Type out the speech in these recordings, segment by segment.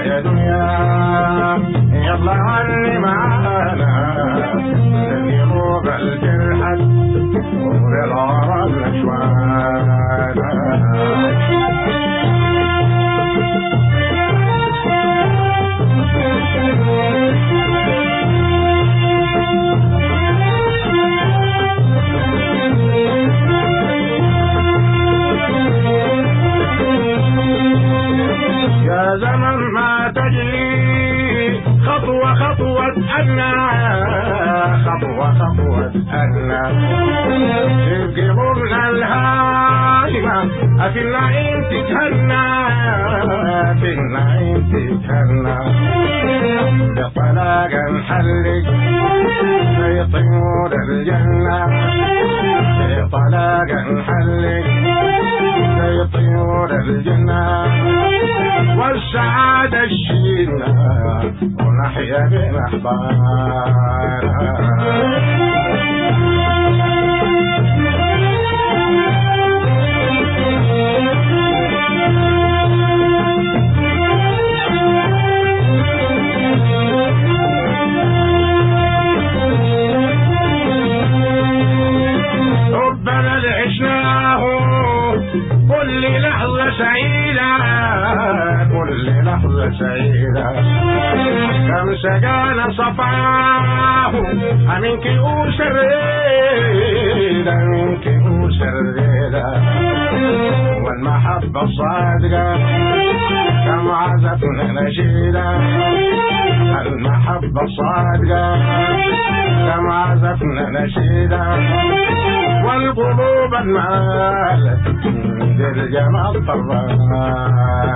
يا دنيا يلا علي معانا لنروق الجرحة ونغار الأشواق. يا زمن ما تجري خطوة خطوة أنا خطوة خطوة أنا تبقي غرنا الهايمة في النعيم تتهنى في النعيم تتهنى بطلاق نحلق في طيور الجنة بطلاق نحلق في طيور الجنة والسعادة الشينة ونحيا بمحبارها. ربنا اللي عشناه كل لحظة سعيدة كل لحظة سعيدة كم سقانا صفاه منك أسريدة منك أسريدة والمحبة صادقة كم عزفنا نشيدة المحبة صادقة كم عزفنا نشيدة والقلوب المالت للجمال طربانا.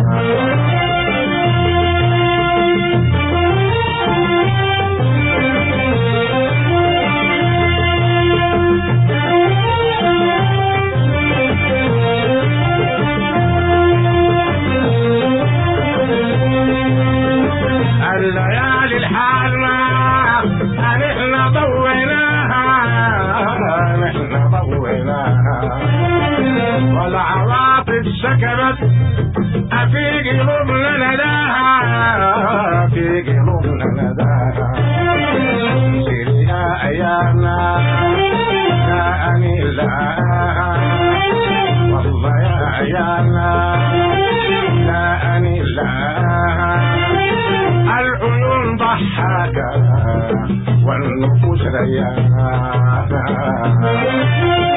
الليالي الحالة نحن ضويناها نحن ضويناها والعواطف سكبت في قلوبنا نداها في قلوبنا نداها. سيري يا أيامنا يا أنيلاها والله يا أيامنا يا أنيلاها العيون ضحكة والنفوس رياها.